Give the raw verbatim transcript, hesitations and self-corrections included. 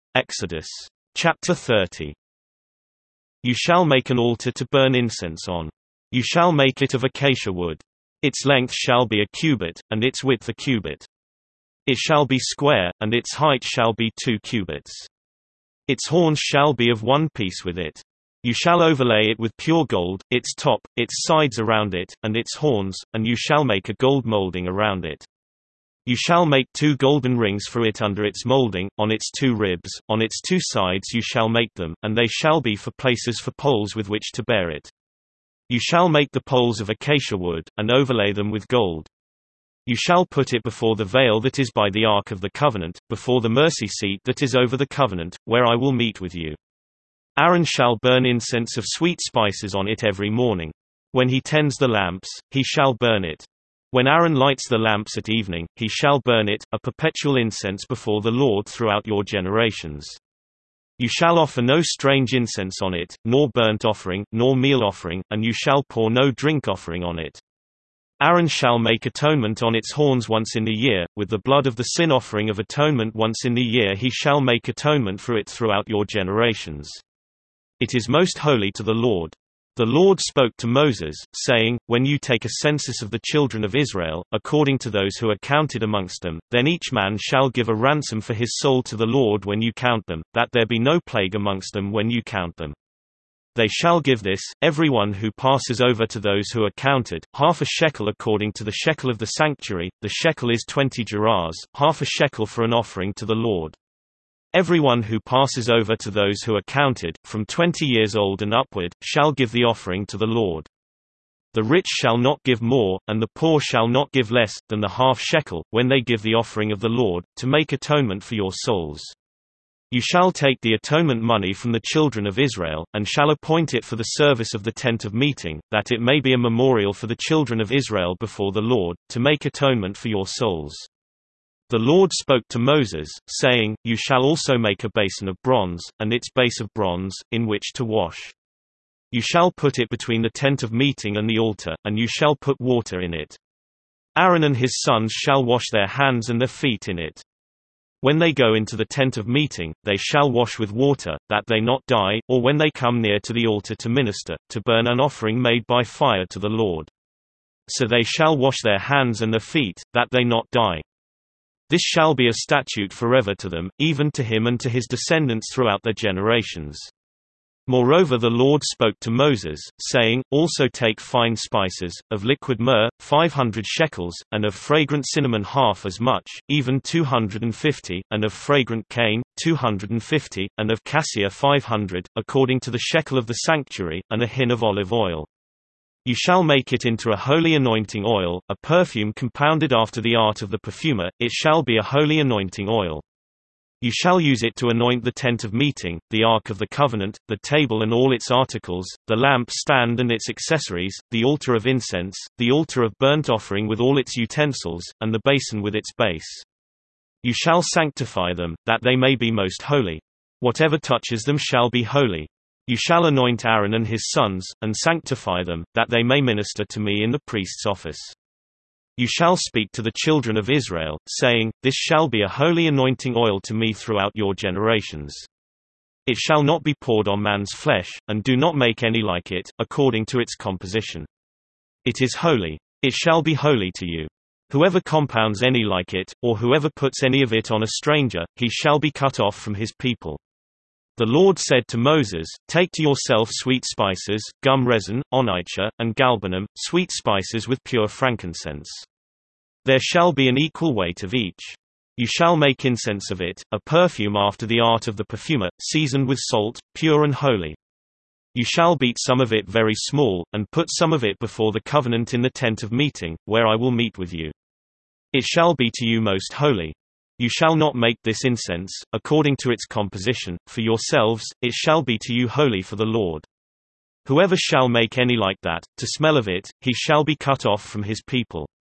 Exodus. Chapter thirty. You shall make an altar to burn incense on. You shall make it of acacia wood. Its length shall be a cubit, and its width a cubit. It shall be square, and its height shall be two cubits. Its horns shall be of one piece with it. You shall overlay it with pure gold, its top, its sides around it, and its horns, and you shall make a gold molding around it. You shall make two golden rings for it under its molding, on its two ribs, on its two sides you shall make them, and they shall be for places for poles with which to bear it. You shall make the poles of acacia wood, and overlay them with gold. You shall put it before the veil that is by the ark of the covenant, before the mercy seat that is over the covenant, where I will meet with you. Aaron shall burn incense of sweet spices on it every morning. When he tends the lamps, he shall burn it. When Aaron lights the lamps at evening, he shall burn it, a perpetual incense before the Lord throughout your generations. You shall offer no strange incense on it, nor burnt offering, nor meal offering, and you shall pour no drink offering on it. Aaron shall make atonement on its horns once in the year, with the blood of the sin offering of atonement once in the year he shall make atonement for it throughout your generations. It is most holy to the Lord. The Lord spoke to Moses, saying, When you take a census of the children of Israel, according to those who are counted amongst them, then each man shall give a ransom for his soul to the Lord when you count them, that there be no plague amongst them when you count them. They shall give this, every one who passes over to those who are counted, half a shekel according to the shekel of the sanctuary, the shekel is twenty gerahs, half a shekel for an offering to the Lord. Everyone who passes over to those who are counted, from twenty years old and upward, shall give the offering to the Lord. The rich shall not give more, and the poor shall not give less, than the half shekel, when they give the offering of the Lord, to make atonement for your souls. You shall take the atonement money from the children of Israel, and shall appoint it for the service of the tent of meeting, that it may be a memorial for the children of Israel before the Lord, to make atonement for your souls. The Lord spoke to Moses, saying, You shall also make a basin of bronze, and its base of bronze, in which to wash. You shall put it between the tent of meeting and the altar, and you shall put water in it. Aaron and his sons shall wash their hands and their feet in it. When they go into the tent of meeting, they shall wash with water, that they not die, or when they come near to the altar to minister, to burn an offering made by fire to the Lord. So they shall wash their hands and their feet, that they not die. This shall be a statute forever to them, even to him and to his descendants throughout their generations. Moreover the Lord spoke to Moses, saying, Also take fine spices, of liquid myrrh, five hundred shekels, and of fragrant cinnamon half as much, even two hundred and fifty, and of fragrant cane, two hundred and fifty, and of cassia five hundred, according to the shekel of the sanctuary, and a hin of olive oil. You shall make it into a holy anointing oil, a perfume compounded after the art of the perfumer, it shall be a holy anointing oil. You shall use it to anoint the tent of meeting, the ark of the covenant, the table and all its articles, the lamp stand and its accessories, the altar of incense, the altar of burnt offering with all its utensils, and the basin with its base. You shall sanctify them, that they may be most holy. Whatever touches them shall be holy. You shall anoint Aaron and his sons, and sanctify them, that they may minister to me in the priest's office. You shall speak to the children of Israel, saying, This shall be a holy anointing oil to me throughout your generations. It shall not be poured on man's flesh, and do not make any like it, according to its composition. It is holy. It shall be holy to you. Whoever compounds any like it, or whoever puts any of it on a stranger, he shall be cut off from his people. The Lord said to Moses, Take to yourself sweet spices, gum resin, onycha, and galbanum, sweet spices with pure frankincense. There shall be an equal weight of each. You shall make incense of it, a perfume after the art of the perfumer, seasoned with salt, pure and holy. You shall beat some of it very small, and put some of it before the covenant in the tent of meeting, where I will meet with you. It shall be to you most holy. You shall not make this incense, according to its composition, for yourselves, it shall be to you holy for the Lord. Whoever shall make any like that, to smell of it, he shall be cut off from his people.